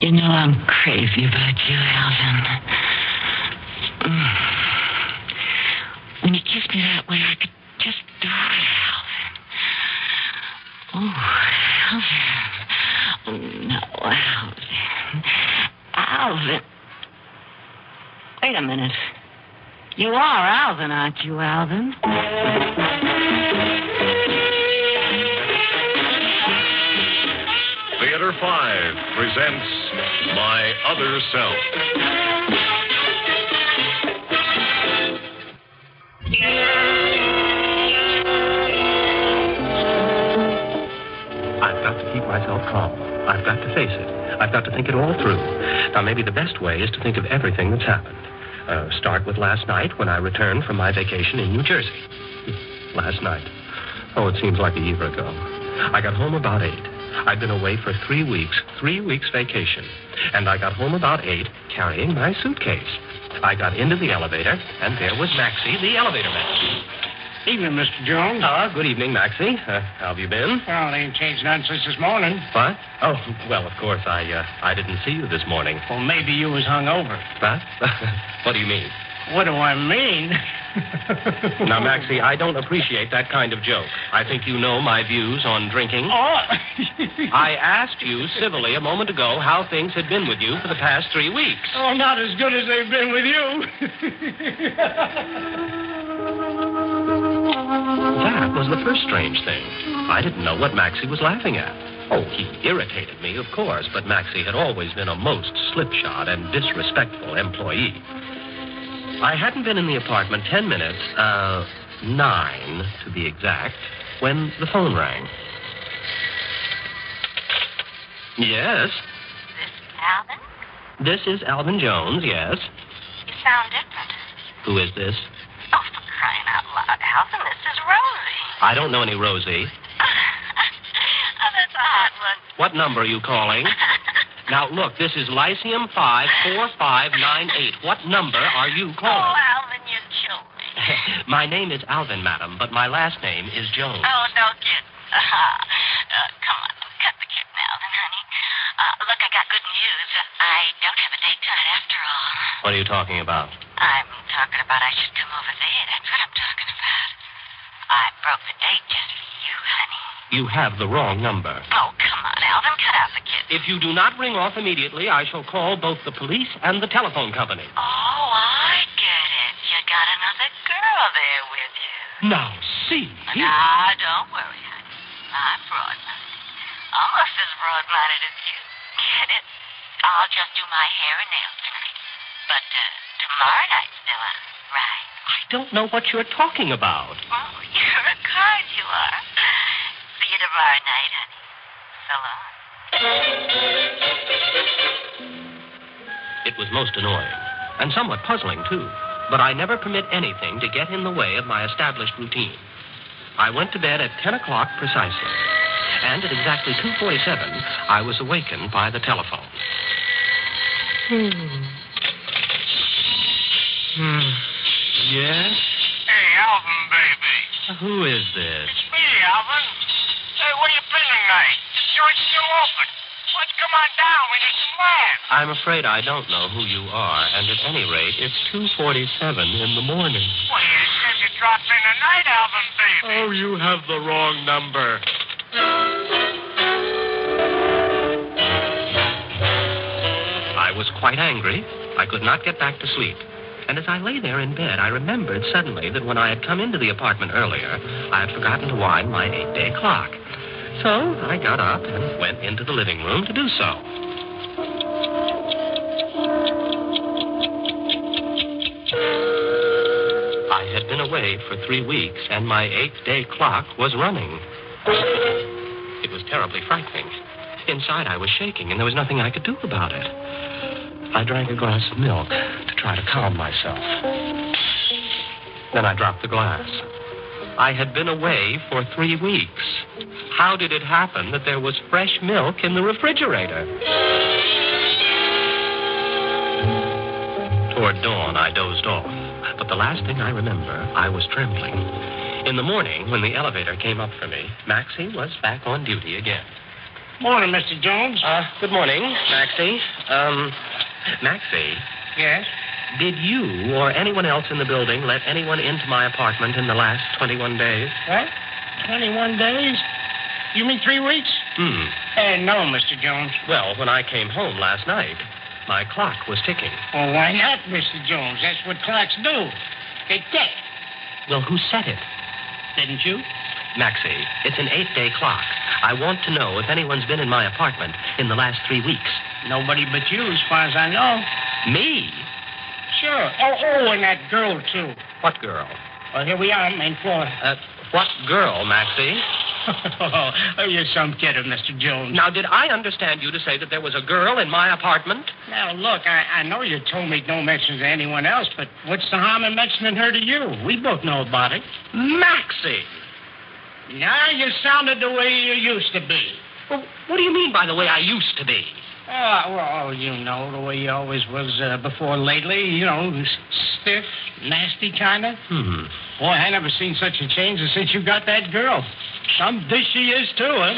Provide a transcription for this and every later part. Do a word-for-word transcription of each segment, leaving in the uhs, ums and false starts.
You know I'm crazy about you, Alvin. Mm. When you kiss me that way, I could just die, Alvin. Oh, Alvin. Oh, no, Alvin. Alvin. Wait a minute. You are Alvin, aren't you, Alvin? Theater five presents My Other Self. I've got to keep myself calm. I've got to face it. I've got to think it all through. Now, maybe the best way is to think of everything that's happened. Uh, start with last night when I returned from my vacation in New Jersey. Last night. Oh, it seems like a year ago. I got home about eight. I'd been away for three weeks, three weeks vacation. And I got home about eight carrying my suitcase. I got into the elevator, and there was Maxie, the elevator man. Evening, Mister Jones. Ah, good evening, Maxie. Uh, how have you been? Well, they ain't changed none since this morning. What? Oh, well, of course, I uh, I didn't see you this morning. Well, maybe you was hungover. What? What do you mean? What do I mean? Now, Maxie, I don't appreciate that kind of joke. I think you know my views on drinking. Oh. I asked you civilly a moment ago how things had been with you for the past three weeks. Oh, not as good as they've been with you. That was the first strange thing. I didn't know what Maxie was laughing at. Oh, he irritated me, of course, but Maxie had always been a most slipshod and disrespectful employee. I hadn't been in the apartment ten minutes, uh, nine to be exact, when the phone rang. Yes? This Alvin? This is Alvin Jones, yes. You sound different. Who is this? Oh, for crying out loud, Alvin, this is Rosie. I don't know any Rosie. Oh, that's a hot one. What number are you calling? Now, look, this is Lyceum five four five nine eight. What number are you calling? Oh, Alvin, you killed me. My name is Alvin, madam, but my last name is Jones. Oh, no kidding. Uh, uh, come on, cut the kid, Alvin, honey. Uh, look, I got good news. I don't have a date tonight after all. What are you talking about? I'm talking about I should come over there. That's what I'm talking about. I broke the date just for you, honey. You have the wrong number. Oh, come on, Alvin, cut out the kid. If you do not ring off immediately, I shall call both the police and the telephone company. Oh, I get it. You got another girl there with you. Now, see. Nah, don't worry, honey. I'm broad-minded. Almost as broad-minded as you. Get it? I'll just do my hair and nails tonight. But uh, tomorrow night's still on, right? I don't know what you're talking about. Oh, you're a card, you are. See you tomorrow night, honey. So long. It was most annoying, and somewhat puzzling, too. But I never permit anything to get in the way of my established routine. I went to bed at ten o'clock precisely, and at exactly two forty-seven, I was awakened by the telephone. Hmm. Hmm. Yes? Hey, Alvin, baby. Who is this? It's me, Alvin. Hey, where you been tonight? The joint's still open. Why don't you come on down? We need some land. I'm afraid I don't know who you are, and at any rate, it's two forty-seven in the morning. Well, you said you dropped in tonight, Alvin, baby. Oh, you have the wrong number. I was quite angry. I could not get back to sleep. And as I lay there in bed, I remembered suddenly that when I had come into the apartment earlier, I had forgotten to wind my eight-day clock. So I got up and went into the living room to do so. I had been away for three weeks, and my eight-day clock was running. It was terribly frightening. Inside, I was shaking, and there was nothing I could do about it. I drank a glass of milk to try to calm myself. Then I dropped the glass. I had been away for three weeks. How did it happen that there was fresh milk in the refrigerator? Toward dawn, I dozed off. But the last thing I remember, I was trembling. In the morning, when the elevator came up for me, Maxie was back on duty again. Morning, Mister Jones. Uh, good morning, Maxie. Um, Maxie, Yes? did you or anyone else in the building let anyone into my apartment in the last twenty-one days? What? twenty-one days? You mean three weeks? Hmm. Uh, no, Mister Jones. Well, when I came home last night, my clock was ticking. Well, why not, Mister Jones? That's what clocks do. They tick. Well, who set it? Didn't you? Maxie, it's an eight-day clock. I want to know if anyone's been in my apartment in the last three weeks. Nobody but you, as far as I know. Me? Sure. Oh, oh, and that girl, too. What girl? Well, here we are, main floor. Uh, what girl, Maxie? Oh, you're some kidder, Mister Jones. Now, did I understand you to say that there was a girl in my apartment? Now, look, I, I know you told me don't mention it to anyone else, but what's the harm in mentioning her to you? We both know about it. Maxie! Now you sounded the way you used to be. Well, what do you mean by the way I used to be? Oh, well, you know, the way you always was uh, before lately. You know, s- stiff, nasty kind of. Hmm. Boy, I never seen such a change as since you got that girl. Some dish she is, too, huh?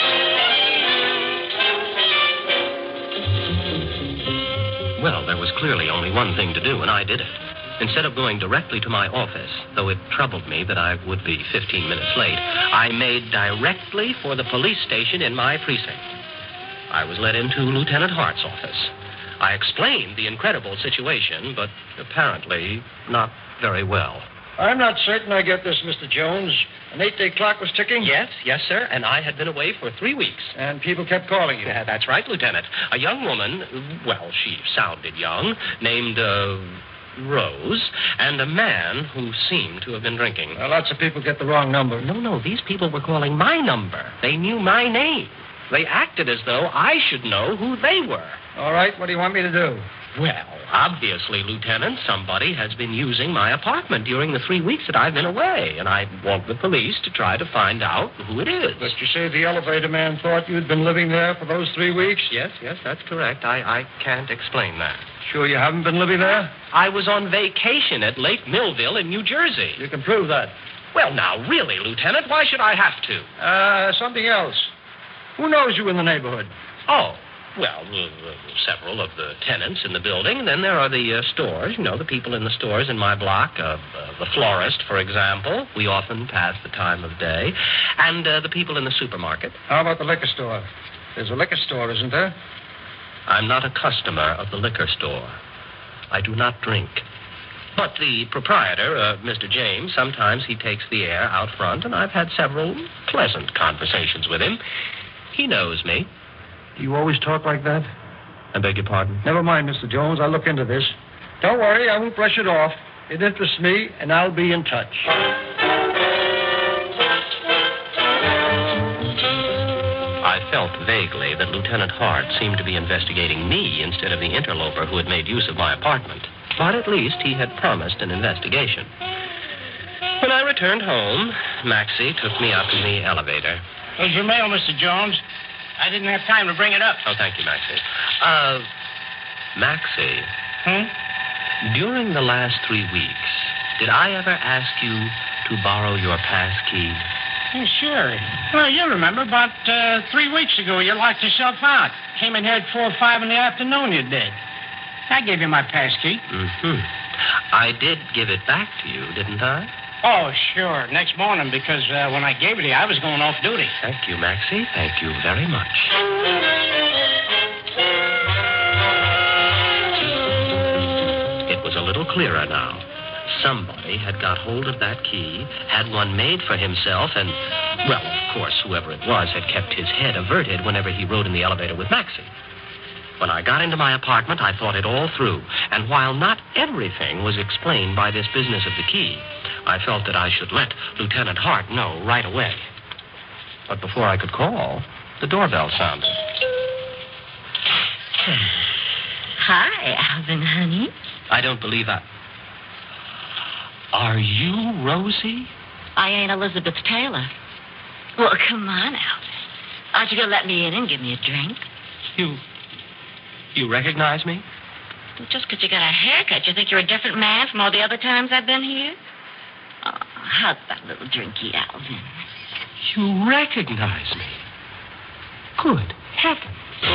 Well, there was clearly only one thing to do, and I did it. Instead of going directly to my office, though it troubled me that I would be fifteen minutes late, I made directly for the police station in my precinct. I was led into Lieutenant Hart's office. I explained the incredible situation, but apparently not very well. I'm not certain I get this, Mister Jones. An eight-day clock was ticking? Yes, yes, sir, and I had been away for three weeks. And people kept calling you? Yeah, that's right, Lieutenant. A young woman, well, she sounded young, named, uh, Rose, and a man who seemed to have been drinking. Well, lots of people get the wrong number. No, no, these people were calling my number. They knew my name. They acted as though I should know who they were. All right, what do you want me to do? Well, obviously, Lieutenant, somebody has been using my apartment during the three weeks that I've been away, and I want the police to try to find out who it is. But you say the elevator man thought you'd been living there for those three weeks? Yes, yes, that's correct. I, I can't explain that. Sure you haven't been living there? I was on vacation at Lake Millville in New Jersey. You can prove that. Well, now, really, Lieutenant, why should I have to? Uh, something else. Who knows you in the neighborhood? Oh, well, uh, uh, several of the tenants in the building. And then there are the uh, stores, you know, the people in the stores in my block. Uh, uh, the florist, for example. We often pass the time of day. And uh, the people in the supermarket. How about the liquor store? There's a liquor store, isn't there? I'm not a customer of the liquor store. I do not drink. But the proprietor, uh, Mister James, sometimes he takes the air out front, and I've had several pleasant conversations with him. He knows me. Do you always talk like that? I beg your pardon? Never mind, Mister Jones. I'll look into this. Don't worry, I won't brush it off. It interests me, and I'll be in touch. I felt vaguely that Lieutenant Hart seemed to be investigating me instead of the interloper who had made use of my apartment. But at least he had promised an investigation. When I returned home, Maxie took me up in the elevator. Here's your mail, Mister Jones. I didn't have time to bring it up. Oh, thank you, Maxie. Uh, Maxie, Hmm? during the last three weeks, did I ever ask you to borrow your pass key? Yeah, sure. Well, you remember about uh, three weeks ago you locked yourself out. Came in here at four or five in the afternoon, you did. I gave you my pass key. Mm-hmm. I did give it back to you, didn't I? Oh, sure. Next morning, because uh, when I gave it to you, I was going off duty. Thank you, Maxie. Thank you very much. It was a little clearer now. Somebody had got hold of that key, had one made for himself, and, well, of course, whoever it was had kept his head averted whenever he rode in the elevator with Maxie. When I got into my apartment, I thought it all through, and while not everything was explained by this business of the key, I felt that I should let Lieutenant Hart know right away. But before I could call, the doorbell sounded. Hi, Alvin, honey. I don't believe I... Are you Rosie? I ain't Elizabeth Taylor. Well, come on, Alvin. Aren't you going to let me in and give me a drink? You... You recognize me? Well, just because you got a haircut, you think you're a different man from all the other times I've been here? Oh, how's that little drinky, Alvin? You recognize me? Good heaven.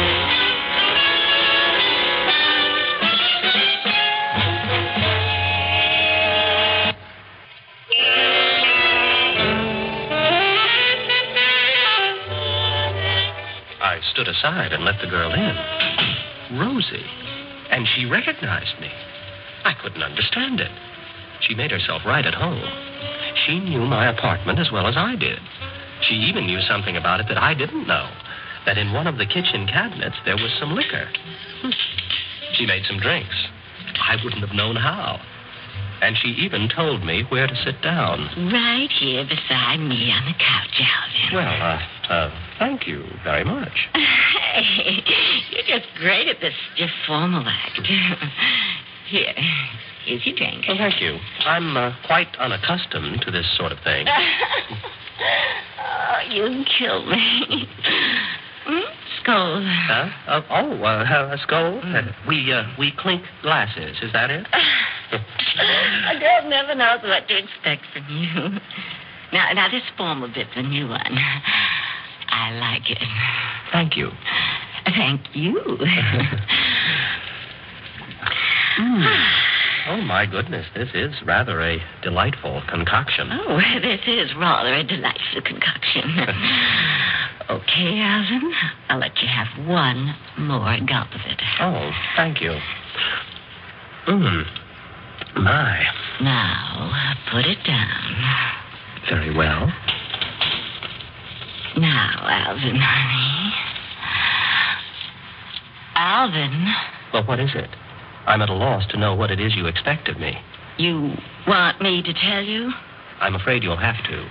I stood aside and let the girl in. Rosie. And she recognized me. I couldn't understand it. She made herself right at home. She knew my apartment as well as I did. She even knew something about it that I didn't know. That in one of the kitchen cabinets there was some liquor. Hmm. She made some drinks. I wouldn't have known how. And she even told me where to sit down. Right here beside me on the couch, Alvin. Well, uh, uh, thank you very much. Hey, you're just great at this stiff formal act. Here, here's your drink. Well, thank you. I'm uh, quite unaccustomed to this sort of thing. Oh, you kill me. Hmm? Skull. Huh? Uh, oh, uh, a skull? Mm. Uh, we, uh, we clink glasses. Is that it? A girl never knows what to expect from you. Now, now this formal bit's a new one. I like it. Thank you. Thank you. mm. Oh, my goodness. This is rather a delightful concoction. Oh, this is rather a delightful concoction. Okay, Alvin. I'll let you have one more gulp of it. Oh, thank you. Mmm. My. Now, put it down. Very well. Now, Alvin, honey. Alvin. Well, what is it? I'm at a loss to know what it is you expect of me. You want me to tell you? I'm afraid you'll have to.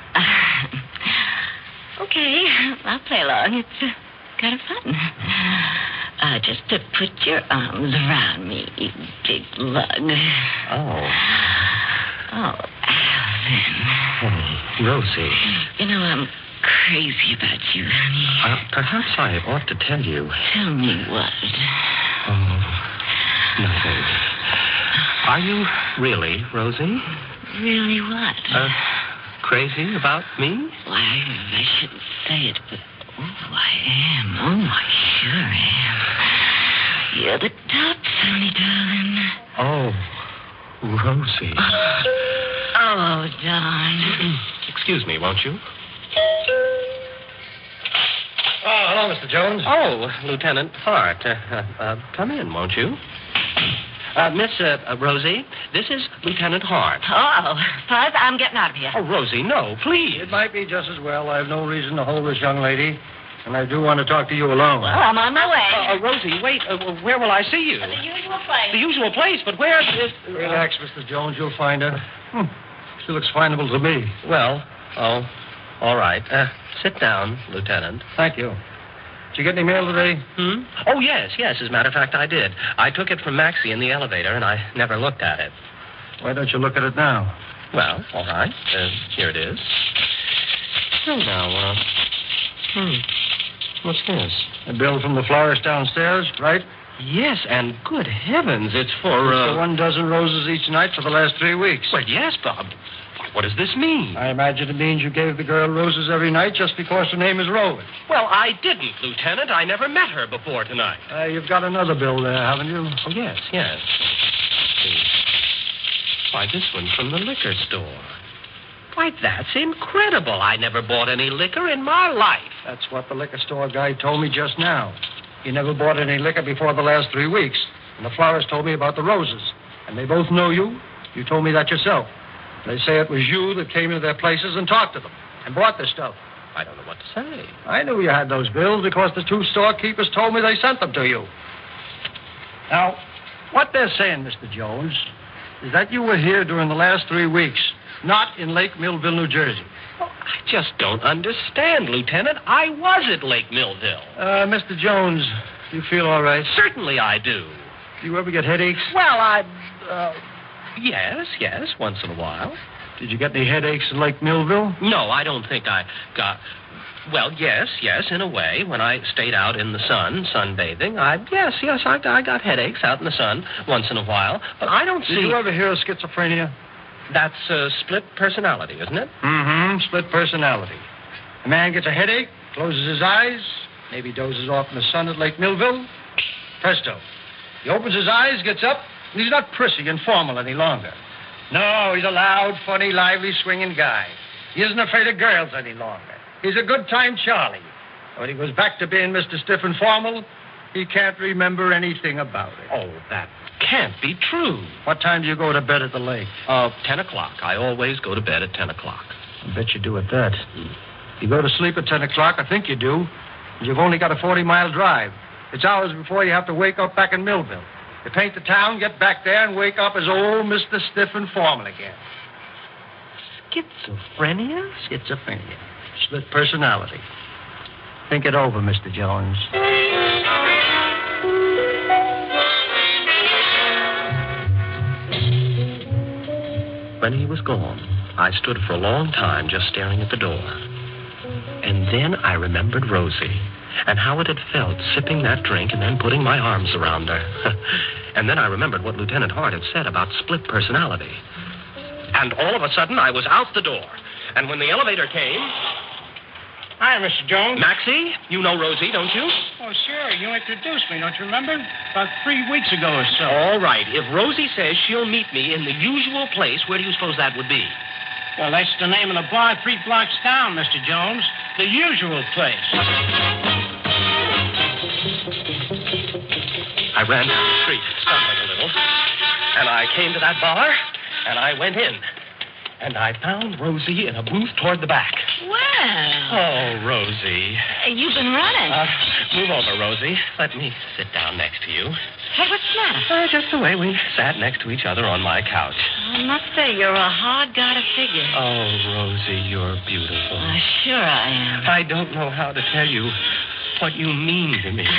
Uh, okay, I'll play along. It's uh, kind of fun. Uh, just to put your arms around me, you big lug. Oh. Oh, Alvin. Oh, Rosie. You know, I'm crazy about you, honey. Uh, perhaps I ought to tell you. Tell me what? Oh, nothing. Are you really, Rosie? Really what? Uh, crazy about me? Why, I shouldn't say it, but oh, I am. Oh, I sure am. You're the tops, honey, darling. Oh, Rosie. Oh, darn. Excuse me, won't you? Oh, hello, Mister Jones. Oh, Lieutenant Hart. Uh, uh, uh, come in, won't you? Uh, Miss uh, uh, Rosie, this is Lieutenant Hart. Oh, Buzz, I'm getting out of here. Oh, Rosie, no, please. It might be just as well. I have no reason to hold this young lady, and I do want to talk to you alone. Well, I'm on my way. Uh, uh, Rosie, wait. Uh, where will I see you? The usual place. The usual place, but where is... Uh, Relax, Mister Jones. You'll find her. Hmm. She looks findable to me. Well, oh, all right. Uh, sit down, Lieutenant. Thank you. Did you get any mail today? Hmm? Oh, yes, yes. As a matter of fact, I did. I took it from Maxie in the elevator, and I never looked at it. Why don't you look at it now? Well, all right. Uh, here it is. Oh, now, uh... Hmm. What's this? A bill from the florist downstairs, right? Yes, and good heavens, it's for, uh... For one dozen roses each night for the last three weeks. Well, yes, Bob. What does this mean? I imagine it means you gave the girl roses every night just because her name is Rose. Well, I didn't, Lieutenant. I never met her before tonight. Uh, you've got another bill there, haven't you? Oh, yes, yes. Why, this one's from the liquor store. Why, that's incredible. I never bought any liquor in my life. That's what the liquor store guy told me just now. He never bought any liquor before the last three weeks. And the florist told me about the roses. And they both know you. You told me that yourself. They say it was you that came into their places and talked to them and bought this stuff. I don't know what to say. I knew you had those bills because the two storekeepers told me they sent them to you. Now, what they're saying, Mister Jones, is that you were here during the last three weeks, not in Lake Millville, New Jersey. Well, I just don't understand, Lieutenant. I was at Lake Millville. Uh, Mister Jones, you feel all right? Certainly I do. Do you ever get headaches? Well, I... Uh, yes, yes, once in a while. Did you get any headaches in Lake Millville? No, I don't think I got... Well, yes, yes, in a way. When I stayed out in the sun, sunbathing, I... Yes, yes, I, I got headaches out in the sun once in a while. But I don't see... Did you ever hear of schizophrenia? That's uh, split personality, isn't it? Mm-hmm, split personality. A man gets a headache, closes his eyes, Maybe dozes off in the sun at Lake Millville. Presto. He opens his eyes, gets up, and he's not prissy and formal any longer. No, he's a loud, funny, lively, swinging guy. He isn't afraid of girls any longer. He's a good-time Charlie. When he goes back to being Mister Stiff and Formal, he can't remember anything about it. Oh, that can't be true. What time do you go to bed at the lake? Uh, ten o'clock. I always go to bed at ten o'clock. I bet you do at that. You go to sleep at ten o'clock, I think you do. You've only got a forty-mile drive. It's hours before you have to wake up back in Millville. You paint the town, get back there, and wake up as old Mister Stiff and Formal again. Schizophrenia? Schizophrenia. Split personality. Think it over, Mister Jones. When he was gone, I stood for a long time just staring at the door. And then I remembered Rosie and how it had felt sipping that drink and then putting my arms around her. And then I remembered what Lieutenant Hart had said about split personality. And all of a sudden, I was out the door. And when the elevator came... Hi, Mister Jones. Maxie, you know Rosie, don't you? Oh, sure. You introduced me, don't you remember? About three weeks ago or so. All right. If Rosie says she'll meet me in the usual place, where do you suppose that would be? Well, that's the name of the bar three blocks down, Mister Jones. The usual place. I ran down the street, stumbling a little. And I came to that bar, and I went in. And I found Rosie in a booth toward the back. Well. Oh, Rosie. You've been running. Uh, move over, Rosie. Let me sit down next to you. Hey, what's the matter? Uh, just the way we sat next to each other on my couch. I must say, you're a hard guy to figure. Oh, Rosie, you're beautiful. Uh, sure I am. I don't know how to tell you what you mean to me.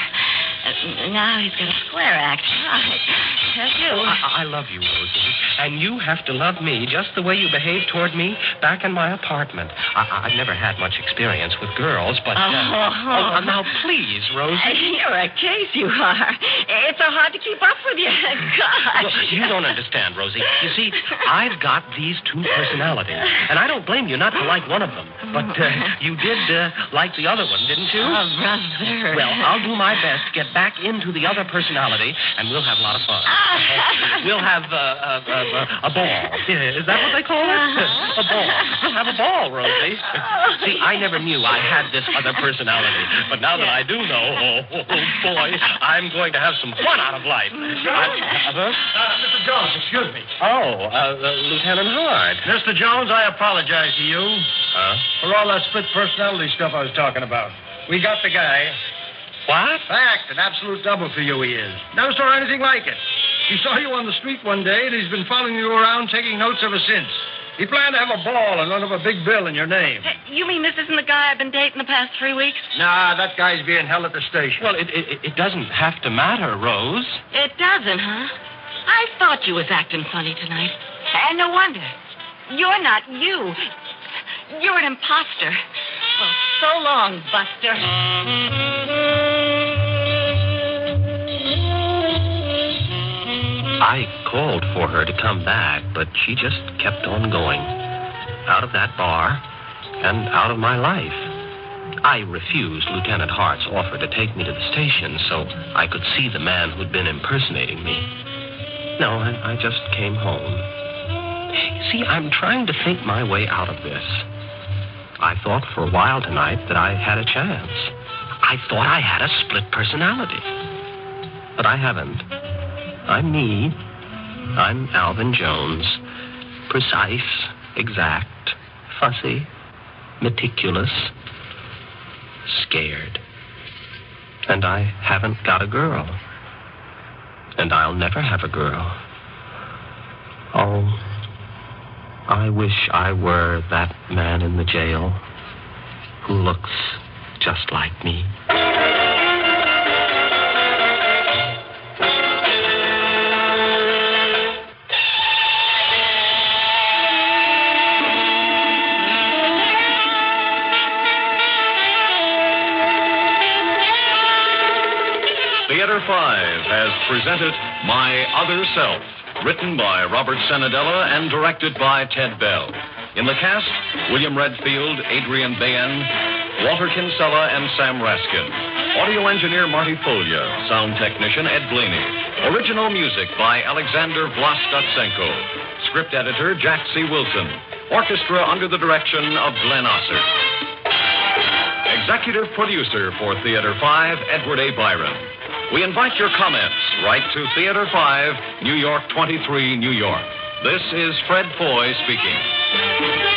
Now he's got a square act. I tell you. I, I love you, Rosie. And you have to love me just the way you behaved toward me back in my apartment. I, I've never had much experience with girls, but... Uh, oh, oh, now, please, Rosie. You're a case, you are. It's so hard to keep up with you. Gosh. Look, you don't understand, Rosie. You see, I've got these two personalities, and I don't blame you not to like one of them. But uh, you did uh, like the other one, didn't you? Oh, brother. Well, I'll do my best to get back into the other personality, and we'll have a lot of fun. We'll have uh, uh, uh, a ball. Is that what they call it? A ball. We'll have a ball, Rosie. See, I never knew I had this other personality, but now that I do know, oh, oh, boy, I'm going to have some fun out of life. Uh, uh, Mister Jones, excuse me. Oh, uh, uh, Lieutenant Hart. Mister Jones, I apologize to you. Huh? For all that split personality stuff I was talking about. We got the guy. What? Fact, an absolute double for you he is. Never saw anything like it. He saw you on the street one day, and he's been following you around taking notes ever since. He planned to have a ball and run up a big bill in your name. Uh, you mean this isn't the guy I've been dating the past three weeks? Nah, that guy's being held at the station. Well, it, it, it doesn't have to matter, Rose. It doesn't, huh? I thought you was acting funny tonight. And no wonder. You're not you. You're an imposter. Well, so long, Buster. I called for her to come back, but she just kept on going. Out of that bar and out of my life. I refused Lieutenant Hart's offer to take me to the station so I could see the man who'd been impersonating me. No, I, I just came home. See, I'm trying to think my way out of this. I thought for a while tonight that I had a chance. I thought I had a split personality. But I haven't. I'm me. I'm Alvin Jones. Precise, exact, fussy, meticulous, scared. And I haven't got a girl. And I'll never have a girl. Oh, I wish I were that man in the jail who looks just like me. Theater Five has presented My Other Self, written by Robert Senadella and directed by Ted Bell. In the cast, William Redfield, Adrian Bayen, Walter Kinsella and Sam Raskin. Audio engineer Marty Folia. Sound technician Ed Blaney. Original music by Alexander Vlastotsenko. Script editor Jack C. Wilson. Orchestra under the direction of Glenn Osser. Executive producer for Theater five, Edward A. Byron. We invite your comments. Write to Theater five, New York twenty-three, New York. This is Fred Foy speaking.